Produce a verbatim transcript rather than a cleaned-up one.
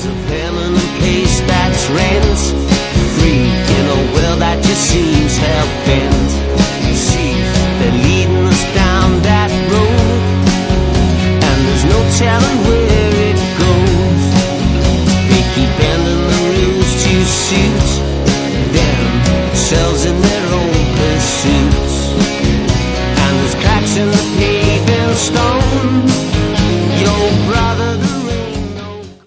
There's a permanent place that's rent free in a world that just seems hell bent.